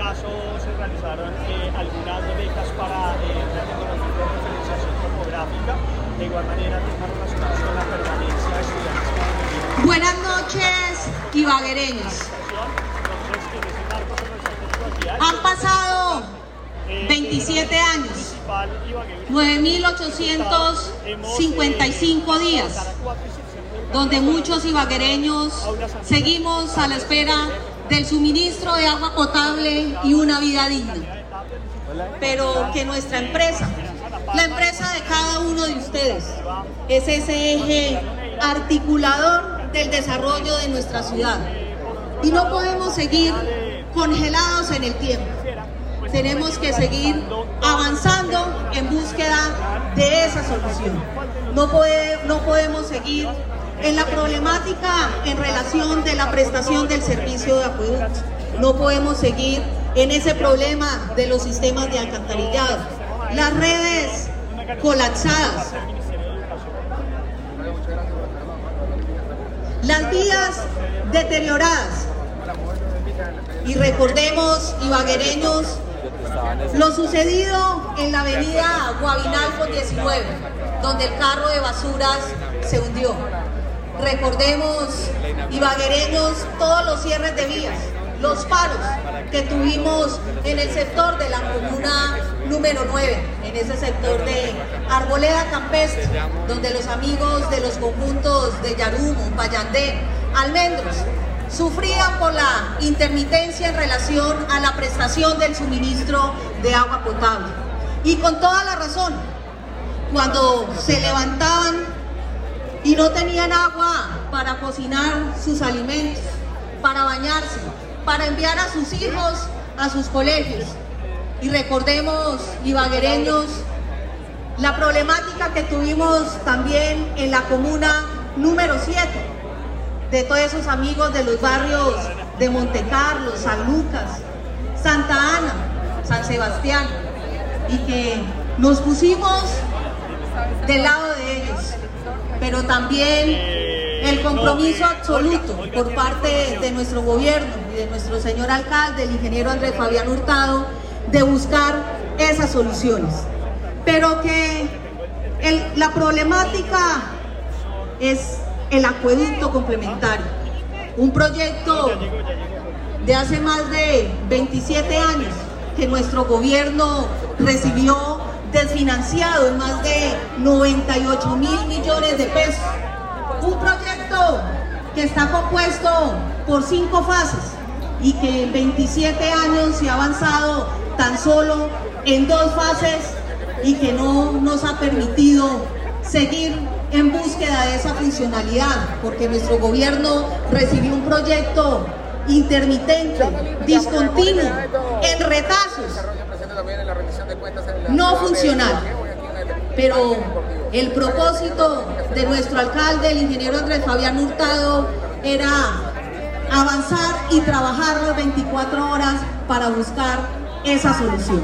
caso se realizaron algunas becas para la tecnología de referenciación topográfica, de igual manera temas relacionados con la permanencia de estudiantes. Buenas noches, ibaguereños. Han pasado 27 años, 9.855 días, donde muchos ibaguereños seguimos a la espera del suministro de agua potable y una vida digna. Pero que nuestra empresa, la empresa de cada uno de ustedes, es ese eje articulador del desarrollo de nuestra ciudad. Y no podemos seguir congelados en el tiempo. Tenemos que seguir avanzando en búsqueda de esa solución. No podemos seguir en la problemática en relación de la prestación del servicio de acueductos. No podemos seguir en ese problema de los sistemas de alcantarillado, las redes colapsadas, las vías deterioradas. Y recordemos, ibaguereños, lo sucedido en la avenida Guabinal con 19, donde el carro de basuras se hundió. Recordemos, ibaguereños, todos los cierres de vías, los paros que tuvimos en el sector de la comuna número 9, en ese sector de Arboleda Campestre, donde los amigos de los conjuntos de Yarumo, Payandé, Almendros, sufrían por la intermitencia en relación a la prestación del suministro de agua potable. Y con toda la razón, cuando se levantaban y no tenían agua para cocinar sus alimentos, para bañarse, para enviar a sus hijos a sus colegios. Y recordemos, ibaguereños, la problemática que tuvimos también en la comuna número 7, de todos esos amigos de los barrios de Montecarlo, San Lucas, Santa Ana, San Sebastián, y que nos pusimos del lado de ellos, pero también el compromiso absoluto por parte de nuestro gobierno y de nuestro señor alcalde, el ingeniero Andrés Fabián Hurtado, de buscar esas soluciones. Pero que la problemática es el acueducto complementario, un proyecto de hace más de 27 años que nuestro gobierno recibió desfinanciado en más de 98.000 millones de pesos. Un proyecto que está compuesto por 5 fases y que en 27 años se ha avanzado tan solo en 2 fases y que no nos ha permitido seguir en búsqueda de esa funcionalidad, porque nuestro gobierno recibió un proyecto intermitente, discontinuo, en retazos, no funcional. Pero el propósito de nuestro alcalde, el ingeniero Andrés Fabián Hurtado, era avanzar y trabajar las 24 horas para buscar esa solución.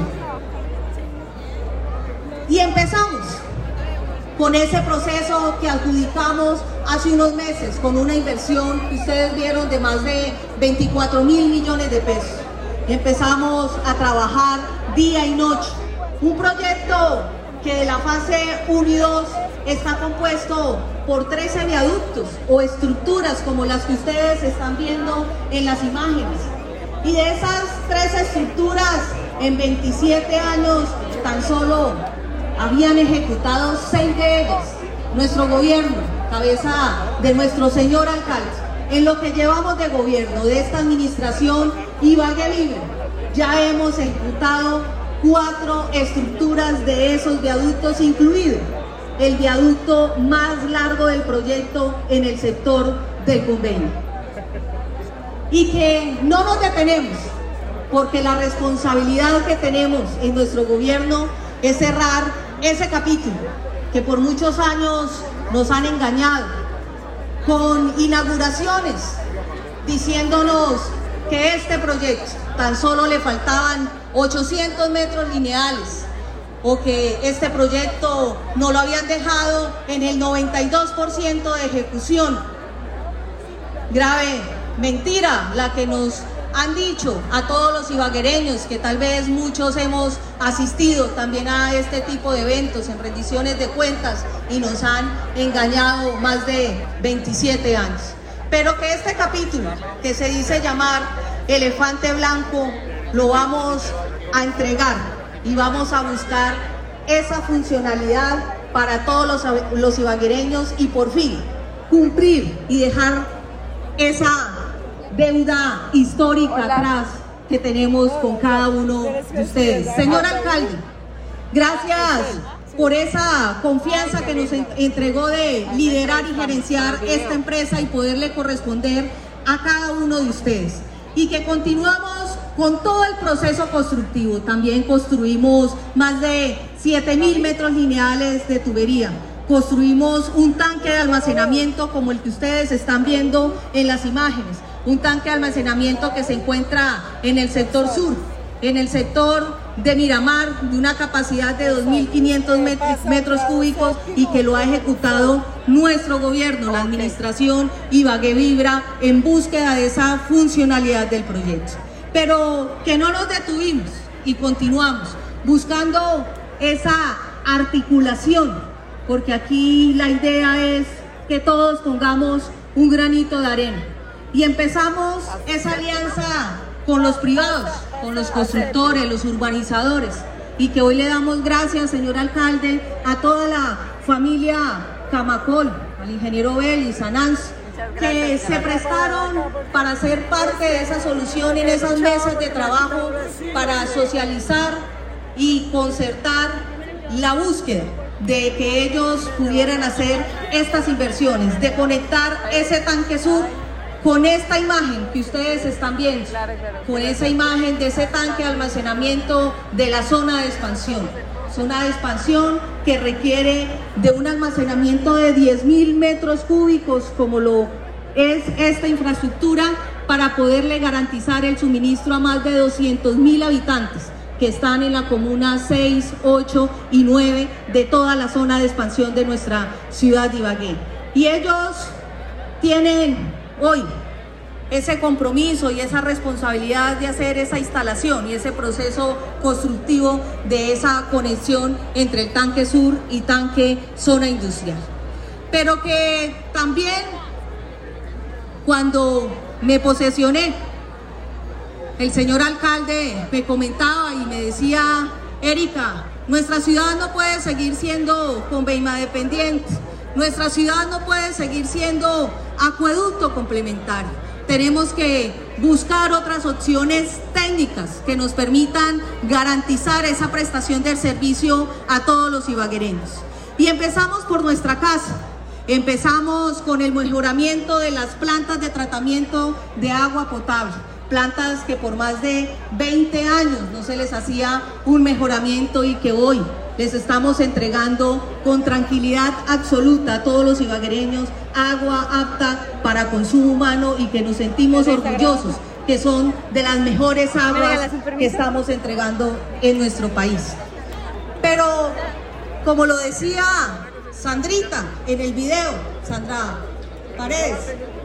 Y empezamos con ese proceso que adjudicamos hace unos meses, con una inversión que ustedes vieron de más de 24.000 millones de pesos. Empezamos a trabajar día y noche. Un proyecto que de la fase 1 y 2 está compuesto por 13 viaductos o estructuras como las que ustedes están viendo en las imágenes. Y de esas 13 estructuras, en 27 años, tan solo habían ejecutado 6 de ellas. Nuestro gobierno, cabeza de nuestro señor alcalde, en lo que llevamos de gobierno, de esta administración Ibagué Libre, ya hemos ejecutado 4 estructuras de esos viaductos, incluido el viaducto más largo del proyecto en el sector del convenio. Y que no nos detenemos, porque la responsabilidad que tenemos en nuestro gobierno es cerrar ese capítulo que por muchos años nos han engañado con inauguraciones diciéndonos que este proyecto tan solo le faltaban 800 metros lineales o que este proyecto no lo habían dejado en el 92% de ejecución. Grave mentira la que nos han dicho a todos los ibaguereños, que tal vez muchos hemos asistido también a este tipo de eventos en rendiciones de cuentas y nos han engañado más de 27 años. Pero que este capítulo, que se dice llamar Elefante Blanco, lo vamos a entregar y vamos a buscar esa funcionalidad para todos los ibaguereños y por fin cumplir y dejar esa deuda histórica atrás que tenemos con cada uno de ustedes. Señor alcalde, gracias por esa confianza que nos entregó de liderar y gerenciar esta empresa y poderle corresponder a cada uno de ustedes. Y que continuamos con todo el proceso constructivo. También construimos más de 7.000 metros lineales de tubería. Construimos un tanque de almacenamiento como el que ustedes están viendo en las imágenes. Un tanque de almacenamiento que se encuentra en el sector sur, en el sector de Miramar, de una capacidad de 2.500 metros cúbicos y que lo ha ejecutado nuestro gobierno, la administración Ibagué Vibra, en búsqueda de esa funcionalidad del proyecto. Pero que no nos detuvimos y continuamos buscando esa articulación, porque aquí la idea es que todos pongamos un granito de arena. Y empezamos esa alianza con los privados, con los constructores, los urbanizadores, y que hoy le damos gracias, señor alcalde, a toda la familia Camacol, al ingeniero Belis, a Nancy, que se prestaron para ser parte de esa solución en esas mesas de trabajo para socializar y concertar la búsqueda de que ellos pudieran hacer estas inversiones, de conectar ese tanque sur con esta imagen que ustedes están viendo, con esa imagen de ese tanque de almacenamiento de la zona de expansión que requiere de un almacenamiento de 10.000 metros cúbicos como lo es esta infraestructura para poderle garantizar el suministro a más de 200.000 habitantes que están en la comuna 6, 8 y 9 de toda la zona de expansión de nuestra ciudad de Ibagué. Y ellos tienen hoy ese compromiso y esa responsabilidad de hacer esa instalación y ese proceso constructivo de esa conexión entre el tanque sur y tanque zona industrial. Pero que también cuando me posesioné, el señor alcalde me comentaba y me decía: Erika, nuestra ciudad no puede seguir siendo Conveima dependiente, nuestra ciudad no puede seguir siendo acueducto complementario. Tenemos que buscar otras opciones técnicas que nos permitan garantizar esa prestación del servicio a todos los ibaguereños. Y empezamos por nuestra casa. Empezamos con el mejoramiento de las plantas de tratamiento de agua potable. Plantas que por más de 20 años no se les hacía un mejoramiento y que hoy les estamos entregando con tranquilidad absoluta a todos los ibaguereños agua apta para consumo humano y que nos sentimos orgullosos que son de las mejores aguas que estamos entregando en nuestro país. Pero como lo decía Sandrita en el video, Sandra Paredes,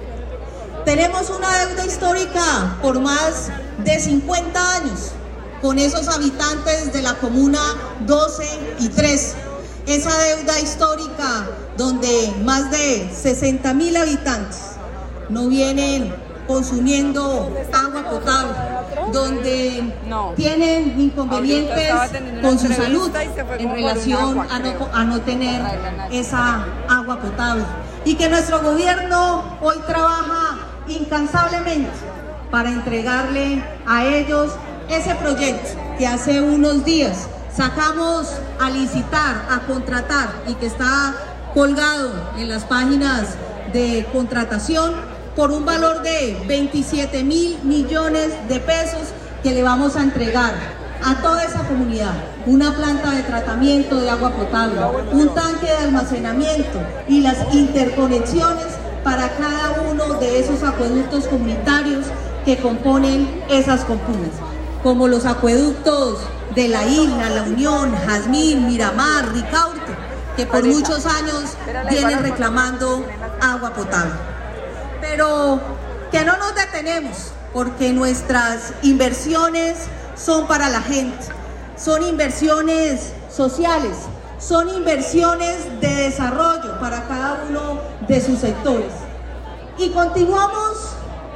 tenemos una deuda histórica por más de 50 años con esos habitantes de la comuna 12 y 13. Esa deuda histórica donde más de 60.000 habitantes no vienen consumiendo agua potable, donde tienen inconvenientes con su salud en relación a no tener esa agua potable. Y que nuestro gobierno hoy trabaja incansablemente para entregarle a ellos ese proyecto que hace unos días sacamos a licitar, a contratar y que está colgado en las páginas de contratación por un valor de 27.000 millones de pesos que le vamos a entregar a toda esa comunidad. Una planta de tratamiento de agua potable, un tanque de almacenamiento y las interconexiones para cada uno de esos acueductos comunitarios que componen esas comunas, como los acueductos de La Isla, La Unión, Jazmín, Miramar, Ricaurte, que por muchos años vienen reclamando agua potable. Pero que no nos detenemos, porque nuestras inversiones son para la gente, son inversiones sociales, son inversiones de desarrollo para cada uno de sus sectores. Y continuamos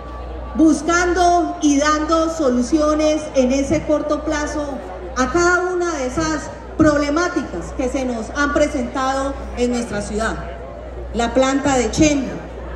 buscando y dando soluciones en ese corto plazo a cada una de esas problemáticas que se nos han presentado en nuestra ciudad. La planta de Chemba.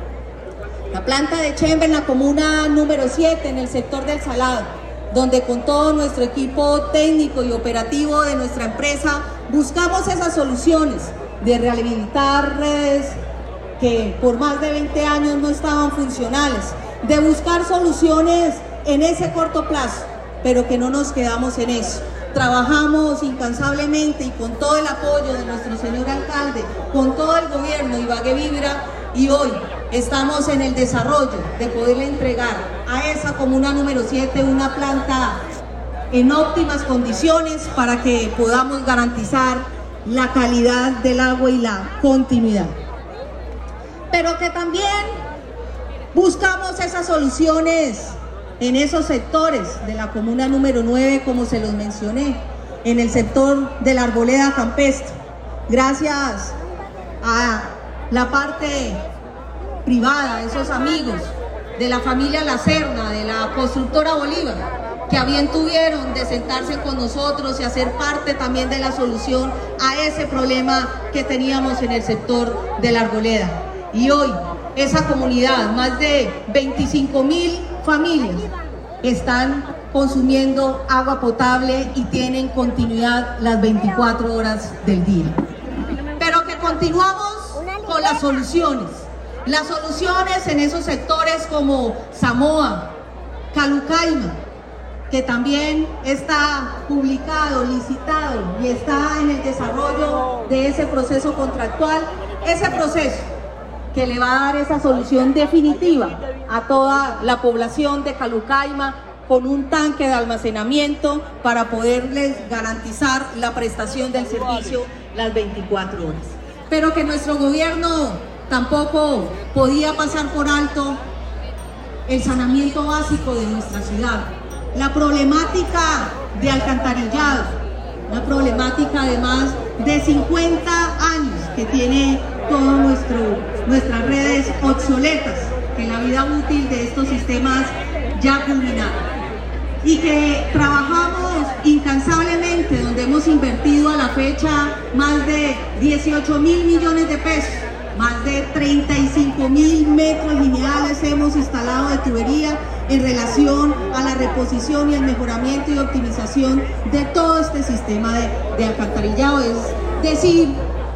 La planta de Chemba en la comuna número 7, en el sector del Salado, donde con todo nuestro equipo técnico y operativo de nuestra empresa buscamos esas soluciones de rehabilitar redes que por más de 20 años no estaban funcionales, de buscar soluciones en ese corto plazo, pero que no nos quedamos en eso. Trabajamos incansablemente y con todo el apoyo de nuestro señor alcalde, con todo el gobierno Ibagué Vibra, y hoy estamos en el desarrollo de poderle entregar a esa comuna número 7 una planta en óptimas condiciones para que podamos garantizar la calidad del agua y la continuidad. Pero que también buscamos esas soluciones en esos sectores de la comuna número 9, como se los mencioné, en el sector de la arboleda campestre, gracias a la parte privada, esos amigos de la familia La Serna, de la constructora Bolívar, que a bien tuvieron de sentarse con nosotros y hacer parte también de la solución a ese problema que teníamos en el sector de la arboleda. Y hoy esa comunidad, más de 25.000 familias, están consumiendo agua potable y tienen continuidad las 24 horas del día. Pero que continuamos con las soluciones en esos sectores como Samoa, Calucaima, que también está publicado, licitado y está en el desarrollo de ese proceso contractual, ese proceso que le va a dar esa solución definitiva a toda la población de Calucaima con un tanque de almacenamiento para poderles garantizar la prestación del servicio las 24 horas. Pero que nuestro gobierno tampoco podía pasar por alto el saneamiento básico de nuestra ciudad, la problemática de alcantarillado, una problemática de más de 50 años que tiene todas nuestras redes obsoletas, que la vida útil de estos sistemas ya culminaron. Y que trabajamos incansablemente, donde hemos invertido a la fecha más de 18.000 millones de pesos, más de 35.000 metros lineales hemos instalado de tubería en relación a la reposición y el mejoramiento y optimización de todo este sistema de alcantarillado, es decir,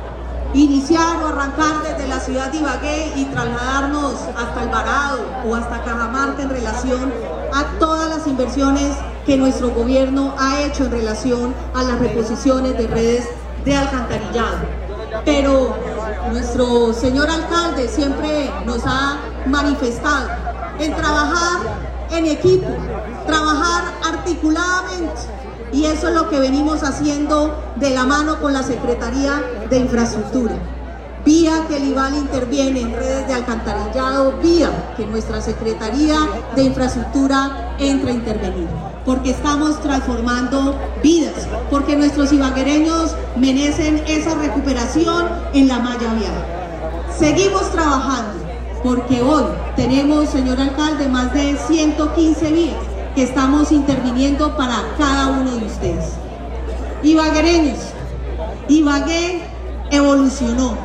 iniciar o arrancar desde la ciudad de Ibagué y trasladarnos hasta Alvarado o hasta Cajamarca en relación a todas las inversiones que nuestro gobierno ha hecho en relación a las reposiciones de redes de alcantarillado. Pero nuestro señor alcalde siempre nos ha manifestado en trabajar en equipo, trabajar articuladamente, y eso es lo que venimos haciendo de la mano con la Secretaría de Infraestructura. Vía que el IVAL interviene en redes de alcantarillado, vía que nuestra Secretaría de Infraestructura entra a intervenir, porque estamos transformando vidas, porque nuestros ibaguereños merecen esa recuperación en la malla vial. Seguimos trabajando, porque hoy tenemos, señor alcalde, más de 115 vías que estamos interviniendo para cada uno de ustedes. Ibaguereños, Ibagué evolucionó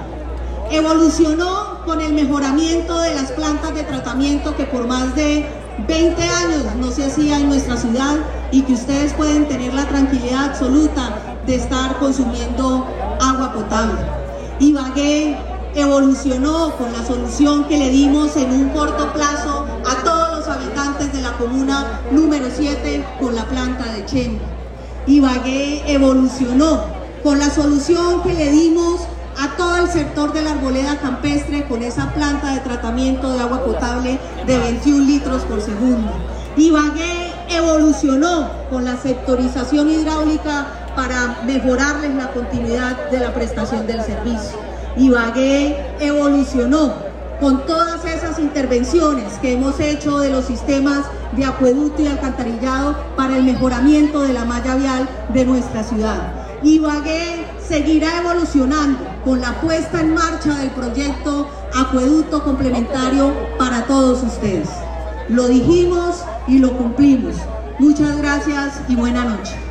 con el mejoramiento de las plantas de tratamiento que por más de 20 años no se hacía en nuestra ciudad, y que ustedes pueden tener la tranquilidad absoluta de estar consumiendo agua potable. Ibagué evolucionó con la solución que le dimos en un corto plazo a todos los habitantes de la comuna número 7 con la planta de Chemba. Ibagué evolucionó con la solución que le dimos a todo el sector de la arboleda campestre con esa planta de tratamiento de agua potable de 21 litros por segundo. Ibagué evolucionó con la sectorización hidráulica para mejorarles la continuidad de la prestación del servicio. Ibagué evolucionó con todas esas intervenciones que hemos hecho de los sistemas de acueducto y alcantarillado para el mejoramiento de la malla vial de nuestra ciudad. Ibagué seguirá evolucionando con la puesta en marcha del proyecto Acueducto Complementario para todos ustedes. Lo dijimos y lo cumplimos. Muchas gracias y buena noche.